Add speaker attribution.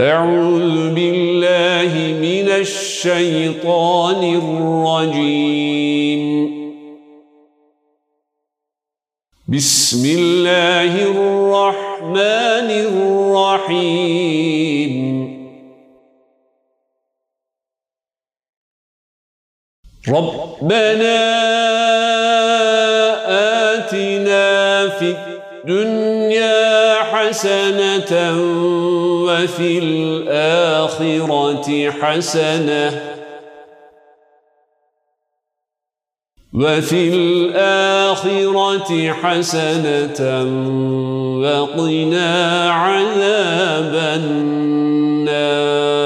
Speaker 1: أعوذ بالله من الشيطان الرجيم. بسم الله الرحمن الرحيم. ربنا آتنا في الدنيا حسنة وفي الآخرة حسنة وقنا عذاب النار.